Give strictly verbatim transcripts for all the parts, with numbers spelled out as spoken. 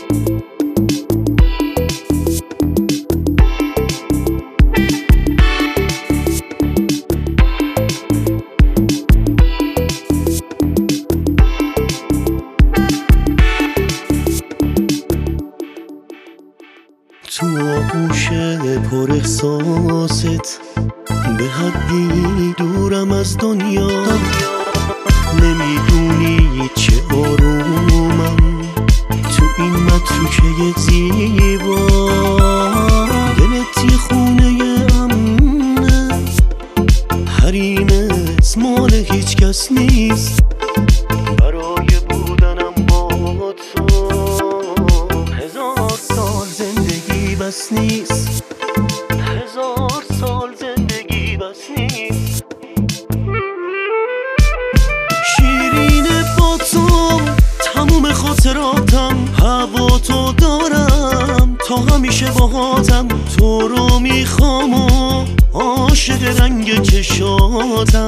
تو آغوش پر احساست به حدی دورم از دنیا، نمیدونی چه آرومم تو این متروکه زیبا. دلت یه خونه امنه، حریمت مال هیچ کس نیست. برای بودنم با تو هزار سال زندگی بس نیست، هزار سال زندگی بس نیست. شیرینه با تو تموم خاطراتم، هوا تو دارم تا همیشه باهاتم. تو رو میخوام و عاشق رنگ چشاتم.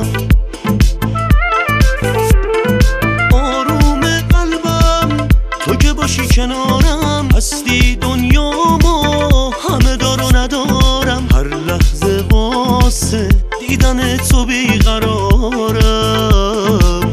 آروم قلبم تو که باشی کنارم، هستی دنیامو همه دار و ندارم. هر لحظه واسه دیدن تو بیقرارم.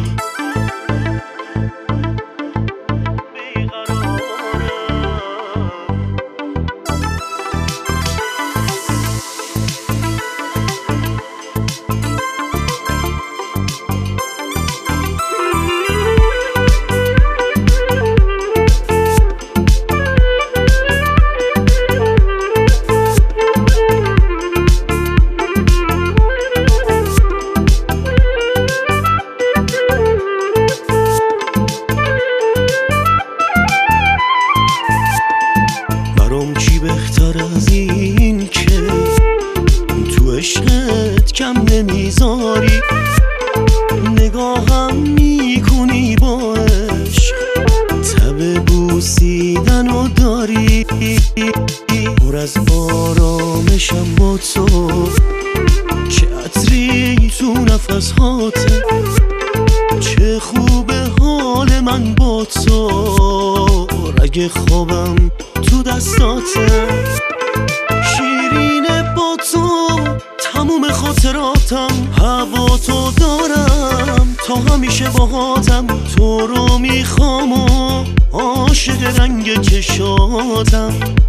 چی بهتر از این که تو عشقت کم نمیذاری، نگاهم میکنی با عشق، تب بوسیدن و داری. پر از آرامشم با تو، چه عطری تو نفس هاته، چه خوبه حال من با تو. رگ خوابم تو دستاته، شیرینه با تو تموم خاطراتم. هوا تو دارم تا همیشه باهاتم. تو رو میخوام و عاشق رنگ چشاتم.